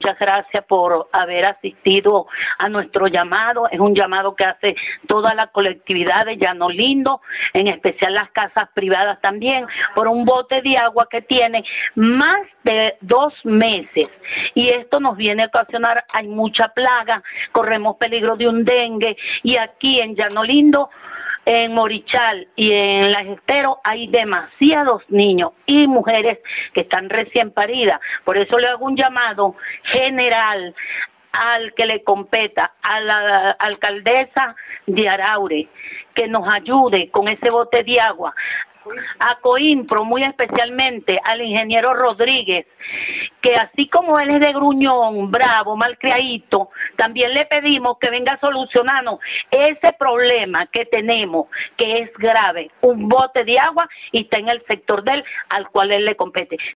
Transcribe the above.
muchas gracias por haber asistido a nuestro llamado. Es un llamado que hace toda la colectividad de Llano Lindo, en especial las casas privadas también, por un bote de agua que tiene más de 2 meses. Y esto nos viene a ocasionar, hay mucha plaga, corremos peligro de un dengue, y aquí en Llano Lindo, en Morichal y en Las Esteros hay demasiados niños y mujeres que están recién paridas. Por eso le hago un llamado general al que le competa, a la alcaldesa de Araure, que nos ayude con ese bote de agua, a Coimpro, muy especialmente al ingeniero Rodríguez, que así como él es de gruñón, bravo, malcriadito, también le pedimos que venga a solucionarnos ese problema que tenemos, que es grave, un bote de agua, y está en el sector de él, al cual él le compete.